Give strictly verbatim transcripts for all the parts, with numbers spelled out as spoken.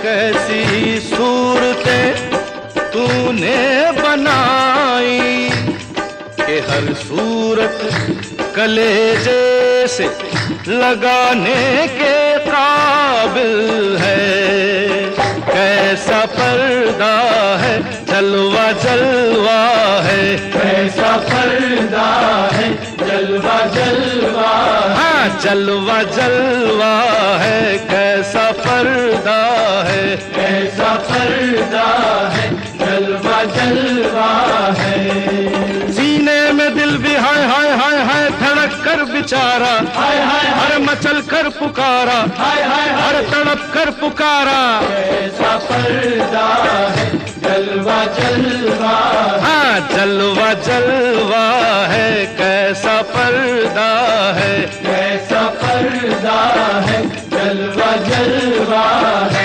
कैसी सूरतें तूने बनाई कि हर सूरत कलेजे से लगाने के काबिल है। कैसा पर्दा है, जलवा जलवा है, कैसा पर्दा है, जलवा जलवा, हाँ जलवा जलवा है, कैसा पर्दा है, कैसा पर्दा है, जलवा जलवा है। सीने में दिल भी हाय हाय हाय हाय धड़क कर बेचारा, हाय हाय हर मचल कर पुकारा, हाय हाय हर तड़प कर पुकारा। कैसा पर्दा है, जलवा जलवा, हाँ जलवा जलवा है, कैसा पर्दा है, कैसा पर्दा है, जलवा जलवा है।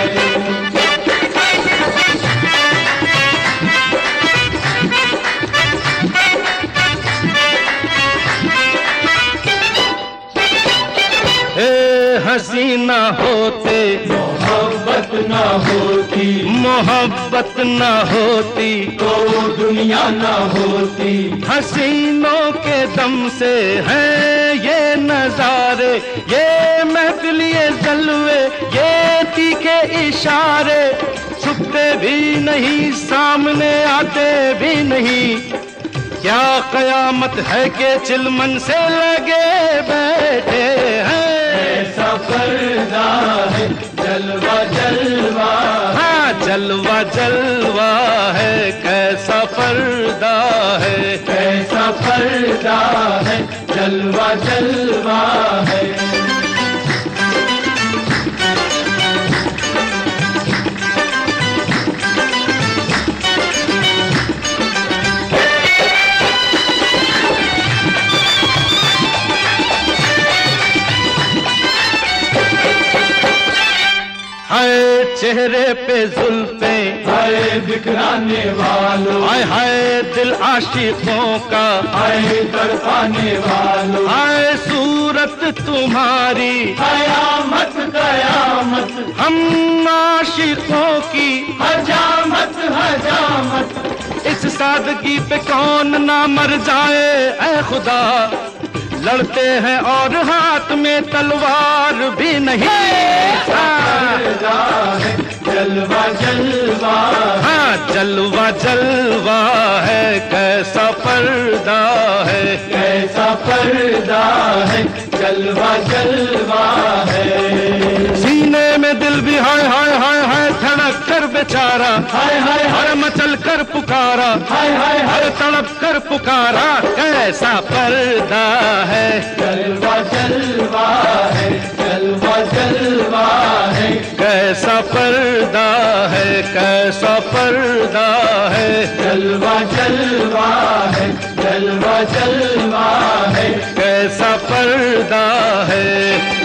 हसीना होते मोहब्बत न होती, मोहब्बत न होती तो दुनिया न होती। हसीनों के दम से हैं ये नजारे, ये महफिल, ये जलवे, ये तीखे इशारे, छुपते भी नहीं, सामने आते भी नहीं। क्या कयामत है कि चिलमन से लगे बैठे हैं। कैसा पर्दा है, जलवा जलवा, हाँ जलवा जलवा है, कैसा पर्दा है, कैसा पर्दा है, जलवा जलवा है। हाय चेहरे पे जुल्फे, हाय बिखराने वालों, हाय हाय दिल आशिकों का, हाय तड़पाने वालों, हाय सूरत तुम्हारी, कयामत कयामत, हम आशिकों की हजामत हजामत। इस सादगी पे कौन ना मर जाए ऐ खुदा। लड़ते हैं और हाथ में तलवार भी नहीं। पर्दा है, जलवा जलवा, हाँ जलवा जलवा है, कैसा पर्दा है, कैसा पर्दा है, जलवा जलवा है। सीने में दिल भी हाय हाय हाय हाय धड़क कर बेचारा, हाय हाय हर मचल कर पुकारा, हाय हाय हर तड़प कर पुकारा। कैसा पर्दा है, जलवा जलवा है, जलवा जलवा है। कैसा पर्दा है, कैसा पर्दा है, जलवा जलवा है, जलवा जलवा है। कैसा पर्दा है।